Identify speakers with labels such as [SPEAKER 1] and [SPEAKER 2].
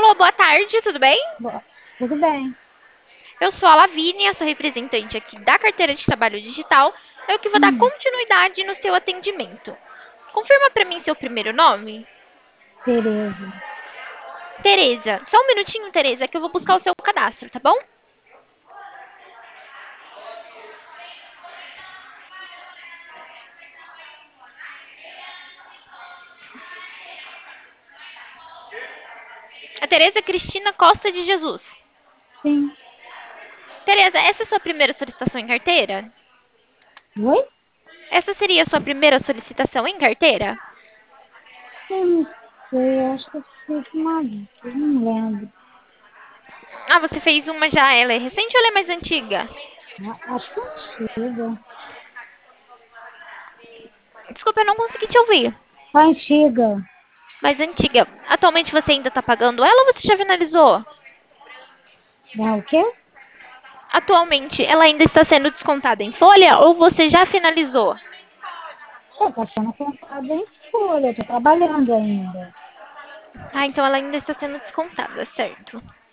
[SPEAKER 1] Alô, boa tarde, tudo bem?
[SPEAKER 2] Tudo bem.
[SPEAKER 1] Eu sou a Lavínia, sou representante aqui da carteira de trabalho digital. Eu que vou dar
[SPEAKER 2] Hum,
[SPEAKER 1] continuidade no seu atendimento. Confirma para mim seu primeiro nome?
[SPEAKER 2] Tereza.
[SPEAKER 1] Tereza. Só um minutinho, Tereza, que eu vou buscar o seu cadastro, tá bom? A Tereza Cristina Costa de Jesus.
[SPEAKER 2] Sim.
[SPEAKER 1] Tereza, essa é a sua primeira solicitação em carteira?
[SPEAKER 2] Oi?
[SPEAKER 1] Essa seria a sua primeira solicitação em carteira?
[SPEAKER 2] Eu não sei, eu acho que eu fiz uma vez, não lembro.
[SPEAKER 1] Ah, você fez uma já. Ela é recente ou ela é mais antiga?
[SPEAKER 2] Acho que é antiga.
[SPEAKER 1] Desculpa, eu não consegui te ouvir.
[SPEAKER 2] Antiga.
[SPEAKER 1] Mais antiga. Atualmente você ainda está pagando ela ou você já finalizou?
[SPEAKER 2] É o quê?
[SPEAKER 1] Atualmente ela ainda está sendo descontada em folha ou você já finalizou?
[SPEAKER 2] Tá sendo contada em folha, eu tô trabalhando ainda.
[SPEAKER 1] Ah, então ela ainda está sendo descontada, certo?